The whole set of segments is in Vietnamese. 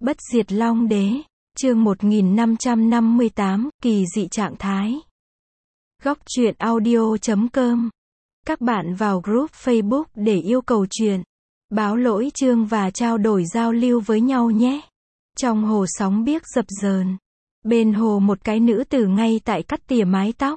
Bất diệt Long Đế, chương 1558, kỳ dị trạng thái. Góc truyện audio.com. Các bạn vào group Facebook để yêu cầu truyện, báo lỗi chương và trao đổi giao lưu với nhau nhé. Trong hồ sóng biếc dập dờn, bên hồ một cái nữ tử ngay tại cắt tỉa mái tóc.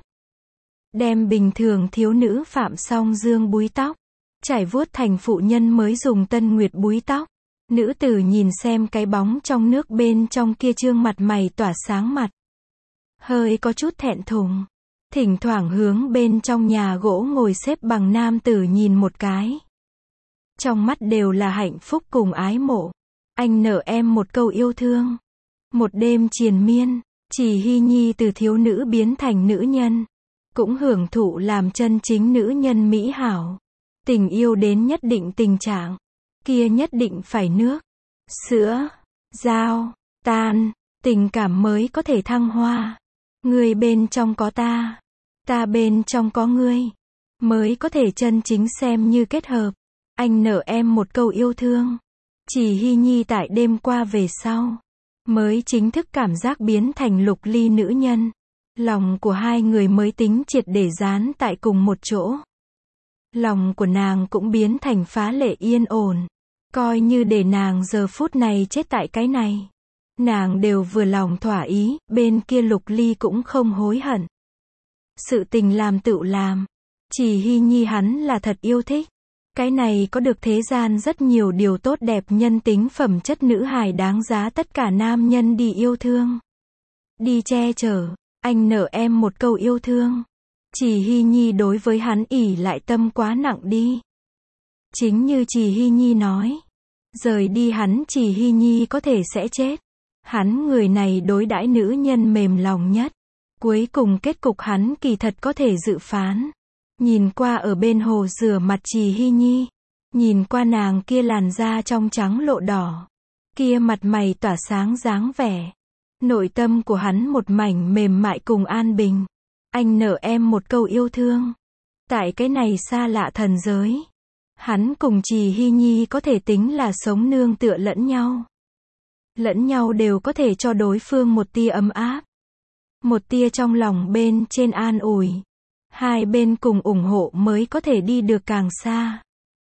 Đem bình thường thiếu nữ Phạm Song Dương búi tóc, trải vuốt thành phụ nhân mới dùng Tân Nguyệt búi tóc. Nữ tử nhìn xem cái bóng trong nước bên trong kia trương mặt mày tỏa sáng mặt. Hơi có chút thẹn thùng. Thỉnh thoảng hướng bên trong nhà gỗ ngồi xếp bằng nam tử nhìn một cái. Trong mắt đều là hạnh phúc cùng ái mộ. Anh nợ em một câu yêu thương. Một đêm triền miên, Chỉ Hy Nhi từ thiếu nữ biến thành nữ nhân. Cũng hưởng thụ làm chân chính nữ nhân mỹ hảo. Tình yêu đến nhất định tình trạng. Kia nhất định phải nước, sữa, dao, tan, tình cảm mới có thể thăng hoa. Ngươi bên trong có ta bên trong có ngươi, mới có thể chân chính xem như kết hợp. Anh nợ em một câu yêu thương. Chỉ Hy Nhi tại đêm qua về sau, mới chính thức cảm giác biến thành Lục Ly nữ nhân. Lòng của hai người mới tính triệt để dán tại cùng một chỗ. Lòng của nàng cũng biến thành phá lệ yên ổn. Coi như để nàng giờ phút này chết tại cái này. Nàng đều vừa lòng thỏa ý, bên kia Lục Ly cũng không hối hận. Sự tình làm tự làm. Chỉ Hy Nhi hắn là thật yêu thích. Cái này có được thế gian rất nhiều điều tốt đẹp nhân tính phẩm chất nữ hài đáng giá tất cả nam nhân đi yêu thương. Đi che chở, anh nợ em một câu yêu thương. Chỉ Hy Nhi đối với hắn ỷ lại tâm quá nặng đi. Chính như Chỉ Hy Nhi nói. Rời đi hắn Chỉ Hy Nhi có thể sẽ chết. Hắn người này đối đãi nữ nhân mềm lòng nhất. Cuối cùng kết cục hắn kỳ thật có thể dự phán. Nhìn qua ở bên hồ rửa mặt Chỉ Hy Nhi. Nhìn qua nàng kia làn da trong trắng lộ đỏ. Kia mặt mày tỏa sáng dáng vẻ. Nội tâm của hắn một mảnh mềm mại cùng an bình. Anh nợ em một câu yêu thương. Tại cái này xa lạ thần giới. Hắn cùng Chỉ Hy Nhi có thể tính là sống nương tựa lẫn nhau. Lẫn nhau đều có thể cho đối phương một tia ấm áp. Một tia trong lòng bên trên an ủi. Hai bên cùng ủng hộ mới có thể đi được càng xa.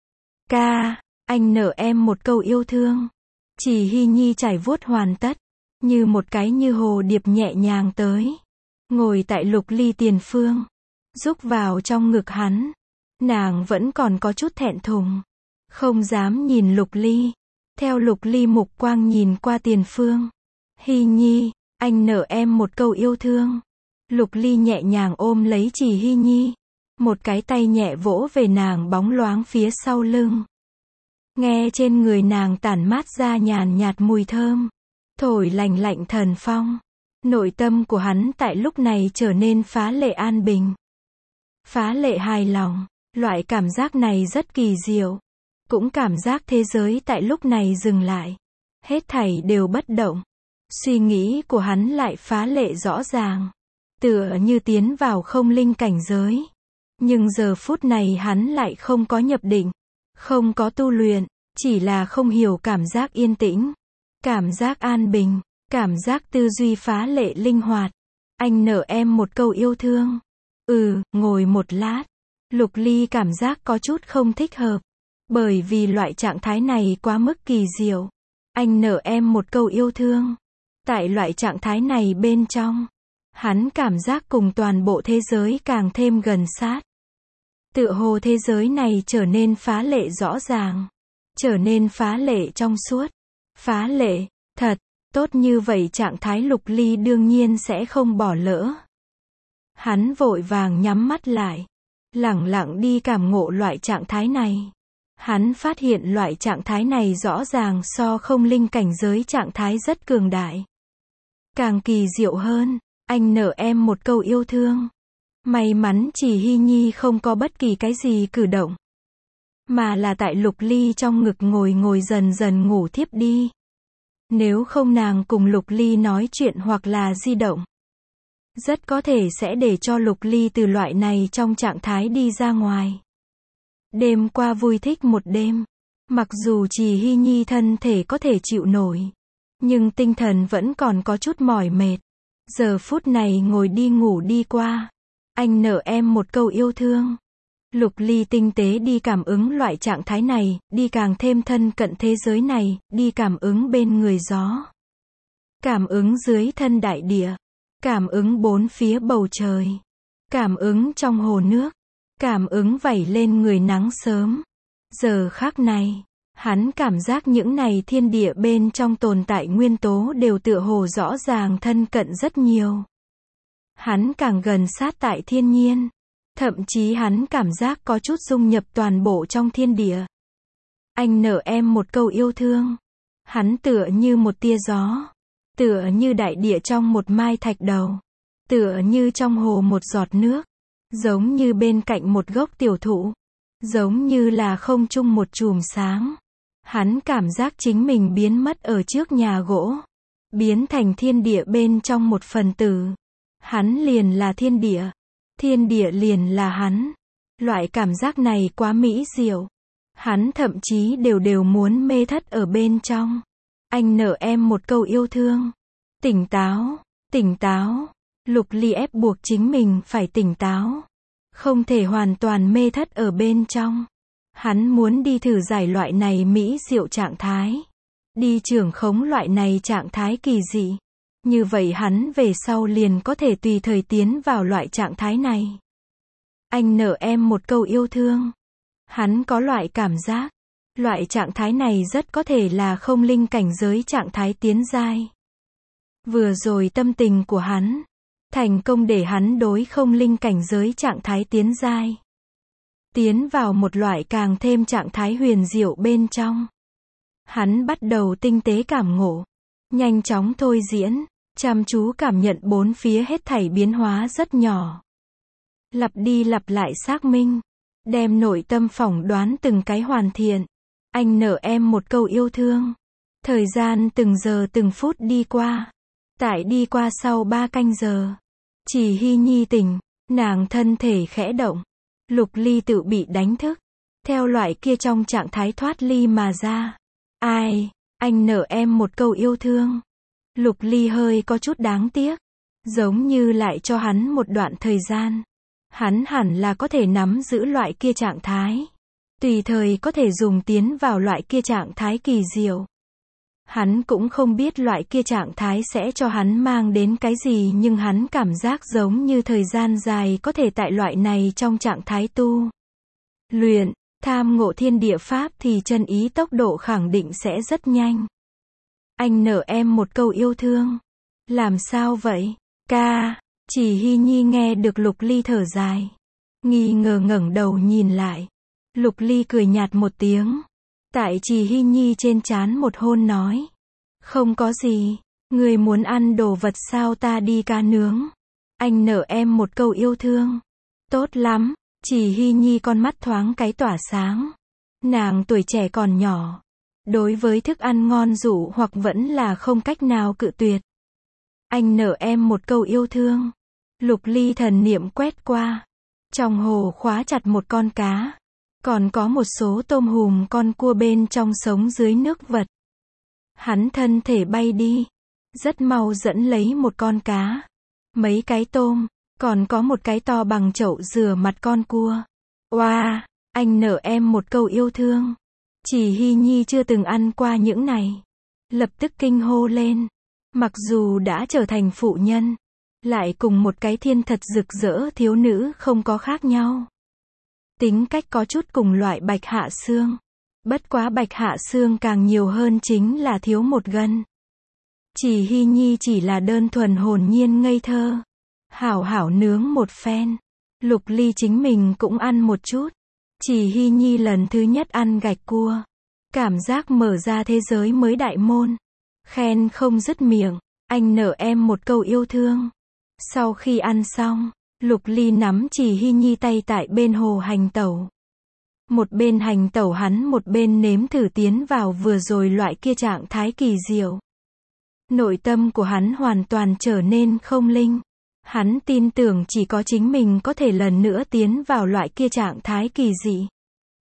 Ca, anh nợ em một câu yêu thương. Chỉ Hy Nhi trải vuốt hoàn tất. Như một cái như hồ điệp nhẹ nhàng tới. Ngồi tại Lục Ly tiền phương. Rúc vào trong ngực hắn. Nàng vẫn còn có chút thẹn thùng. Không dám nhìn Lục Ly. Theo Lục Ly mục quang nhìn qua tiền phương. Hy Nhi, anh nợ em một câu yêu thương. Lục Ly nhẹ nhàng ôm lấy Chỉ Hy Nhi. Một cái tay nhẹ vỗ về nàng bóng loáng phía sau lưng. Nghe trên người nàng tản mát ra nhàn nhạt mùi thơm. Thổi lành lạnh thần phong. Nội tâm của hắn tại lúc này trở nên phá lệ an bình. Phá lệ hài lòng. Loại cảm giác này rất kỳ diệu. Cũng cảm giác thế giới tại lúc này dừng lại. Hết thảy đều bất động. Suy nghĩ của hắn lại phá lệ rõ ràng. Tựa như tiến vào không linh cảnh giới. Nhưng giờ phút này hắn lại không có nhập định. Không có tu luyện. Chỉ là không hiểu cảm giác yên tĩnh. Cảm giác an bình. Cảm giác tư duy phá lệ linh hoạt. Anh nợ em một câu yêu thương. Ngồi một lát. Lục Ly cảm giác có chút không thích hợp. Bởi vì loại trạng thái này quá mức kỳ diệu. Anh nợ em một câu yêu thương. Tại loại trạng thái này bên trong. Hắn cảm giác cùng toàn bộ thế giới càng thêm gần sát. Tựa hồ thế giới này trở nên phá lệ rõ ràng. Trở nên phá lệ trong suốt. Phá lệ, thật, tốt như vậy trạng thái Lục Ly đương nhiên sẽ không bỏ lỡ. Hắn vội vàng nhắm mắt lại. Lẳng lặng đi cảm ngộ loại trạng thái này. Hắn phát hiện loại trạng thái này rõ ràng so không linh cảnh giới trạng thái rất cường đại. Càng kỳ diệu hơn, anh nợ em một câu yêu thương. May mắn Chỉ Hy Nhi không có bất kỳ cái gì cử động. Mà là tại Lục Ly trong ngực ngồi dần dần ngủ thiếp đi. Nếu không nàng cùng Lục Ly nói chuyện hoặc là di động. Rất có thể sẽ để cho Lục Ly từ loại này trong trạng thái đi ra ngoài. Đêm qua vui thích một đêm. Mặc dù Chỉ Hy Nhi thân thể có thể chịu nổi. nhưng tinh thần vẫn còn có chút mỏi mệt. Giờ phút này ngồi đi ngủ đi qua. Anh nợ em một câu yêu thương. Lục Ly tinh tế đi cảm ứng loại trạng thái này, đi càng thêm thân cận thế giới này, đi cảm ứng bên người gió. Cảm ứng dưới thân đại địa. Cảm ứng bốn phía bầu trời. Cảm ứng trong hồ nước. Cảm ứng vẩy lên người nắng sớm. Giờ khắc này, hắn cảm giác những này thiên địa bên trong tồn tại nguyên tố đều tựa hồ rõ ràng thân cận rất nhiều. Hắn càng gần sát tại thiên nhiên. Thậm chí hắn cảm giác có chút dung nhập toàn bộ trong thiên địa. Anh nợ em một câu yêu thương. Hắn tựa như một tia gió. Tựa như đại địa trong một mai thạch đầu. Tựa như trong hồ một giọt nước. Giống như bên cạnh một gốc tiểu thụ. Giống như là không trung một chùm sáng. Hắn cảm giác chính mình biến mất ở trước nhà gỗ. Biến thành thiên địa bên trong một phần tử. Hắn liền là thiên địa. Thiên địa liền là hắn. Loại cảm giác này quá mỹ diệu. Hắn thậm chí đều muốn mê thất ở bên trong. Anh nợ em một câu yêu thương. Tỉnh táo, tỉnh táo. Lục Ly ép buộc chính mình phải tỉnh táo. Không thể hoàn toàn mê thất ở bên trong. Hắn muốn đi thử giải loại này mỹ diệu trạng thái. Đi trưởng khống loại này trạng thái kỳ dị. Như vậy hắn về sau liền có thể tùy thời tiến vào loại trạng thái này. Anh nợ em một câu yêu thương. Hắn có loại cảm giác. Loại trạng thái này rất có thể là không linh cảnh giới trạng thái tiến giai. Vừa rồi tâm tình của hắn. Thành công để hắn đối không linh cảnh giới trạng thái tiến giai. Tiến vào một loại càng thêm trạng thái huyền diệu bên trong. Hắn bắt đầu tinh tế cảm ngộ. Nhanh chóng thôi diễn. Chăm chú cảm nhận bốn phía hết thảy biến hóa rất nhỏ. Lặp đi lặp lại xác minh. Đem nội tâm phỏng đoán từng cái hoàn thiện. Anh nợ em một câu yêu thương. Thời gian từng giờ từng phút đi qua. Tại đi qua sau 3 canh giờ. Chỉ Hy Nhi tỉnh. Nàng thân thể khẽ động. Lục Ly tự bị đánh thức. Theo loại kia trong trạng thái thoát ly mà ra. Ai, anh nợ em một câu yêu thương. Lục Ly hơi có chút đáng tiếc. Giống như lại cho hắn một đoạn thời gian. Hắn hẳn là có thể nắm giữ loại kia trạng thái. Tùy thời có thể dùng tiến vào loại kia trạng thái kỳ diệu. Hắn cũng không biết loại kia trạng thái sẽ cho hắn mang đến cái gì, nhưng hắn cảm giác giống như thời gian dài có thể tại loại này trong trạng thái tu luyện, tham ngộ thiên địa pháp thì chân ý tốc độ khẳng định sẽ rất nhanh. Anh nợ em một câu yêu thương. Làm sao vậy? Ca, Chỉ Hy Nhi nghe được Lục Ly thở dài. Nghi ngờ ngẩng đầu nhìn lại. Lục Ly cười nhạt một tiếng. Tại Chỉ Hy Nhi trên trán một hôn nói. Không có gì, người muốn ăn đồ vật sao, ta đi cá nướng. Anh nợ em một câu yêu thương. Tốt lắm, Chỉ Hy Nhi con mắt thoáng cái tỏa sáng. Nàng tuổi trẻ còn nhỏ. Đối với thức ăn ngon dụ hoặc vẫn là không cách nào cự tuyệt. Anh nợ em một câu yêu thương. Lục Ly thần niệm quét qua. Trong hồ khóa chặt một con cá. Còn có một số tôm hùm con cua bên trong sống dưới nước vật. Hắn thân thể bay đi. Rất mau dẫn lấy một con cá. Mấy cái tôm. Còn có một cái to bằng chậu rửa mặt con cua. Oa, anh nợ em một câu yêu thương. Chỉ Hy Nhi chưa từng ăn qua những này. Lập tức kinh hô lên. Mặc dù đã trở thành phụ nhân. Lại cùng một cái thiên thật rực rỡ thiếu nữ không có khác nhau. Tính cách có chút cùng loại Bạch Hạ Xương. Bất quá Bạch Hạ Xương càng nhiều hơn chính là thiếu một gân. Chỉ Hy Nhi chỉ là đơn thuần hồn nhiên ngây thơ. Hảo hảo nướng một phen. Lục Ly chính mình cũng ăn một chút. Chỉ Hy Nhi lần thứ nhất ăn gạch cua. Cảm giác mở ra thế giới mới đại môn. Khen không dứt miệng. Anh nợ em một câu yêu thương. Sau khi ăn xong, Lục Ly nắm Chỉ Hy Nhi tay tại bên hồ hành tẩu. Một bên hành tẩu hắn một bên nếm thử tiến vào vừa rồi loại kia trạng thái kỳ diệu. Nội tâm của hắn hoàn toàn trở nên không linh. Hắn tin tưởng chỉ có chính mình có thể lần nữa tiến vào loại kia trạng thái kỳ dị.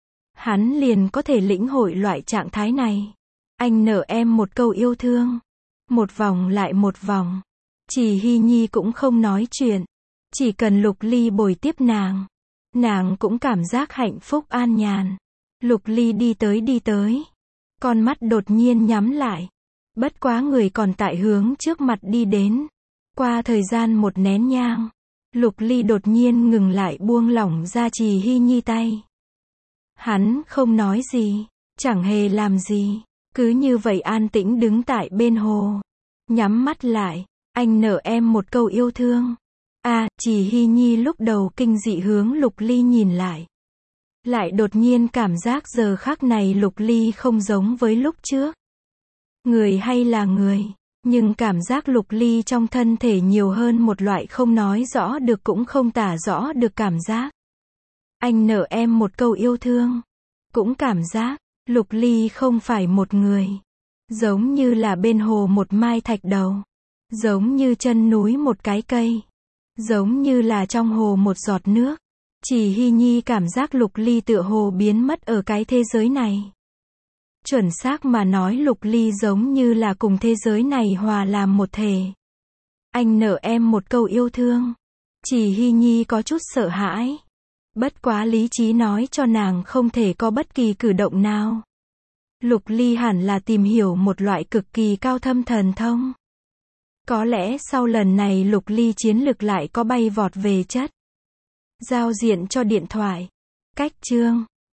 Hắn liền có thể lĩnh hội loại trạng thái này. Anh nợ em một câu yêu thương. Một vòng lại một vòng. Chỉ Hy Nhi cũng không nói chuyện. Chỉ cần Lục Ly bồi tiếp nàng cũng cảm giác hạnh phúc an nhàn. Lục Ly đi tới. Con mắt đột nhiên nhắm lại. Bất quá người còn tại hướng trước mặt đi đến. Qua thời gian một nén nhang, Lục Ly đột nhiên ngừng lại, buông lỏng ra Chỉ Hy Nhi tay. Hắn không nói gì, chẳng hề làm gì, cứ như vậy an tĩnh đứng tại bên hồ. Nhắm mắt lại, anh nợ em một câu yêu thương. Chỉ Hy Nhi lúc đầu kinh dị hướng Lục Ly nhìn lại. Lại đột nhiên cảm giác giờ khắc này Lục Ly không giống với lúc trước. Người hay là người, nhưng cảm giác Lục Ly trong thân thể nhiều hơn một loại không nói rõ được cũng không tả rõ được cảm giác. Anh nợ em một câu yêu thương. Cũng cảm giác, Lục Ly không phải một người. Giống như là bên hồ một mai thạch đầu. Giống như chân núi một cái cây. Giống như là trong hồ một giọt nước. Chỉ Hy Nhi cảm giác Lục Ly tựa hồ biến mất ở cái thế giới này. Chuẩn xác mà nói Lục Ly giống như là cùng thế giới này hòa làm một thể. Anh nợ em một câu yêu thương. Chỉ Hy Nhi có chút sợ hãi. Bất quá lý trí nói cho nàng không thể có bất kỳ cử động nào. Lục Ly hẳn là tìm hiểu một loại cực kỳ cao thâm thần thông. Có lẽ sau lần này Lục Ly chiến lực lại có bay vọt về chất. Giao diện cho điện thoại. Cách chương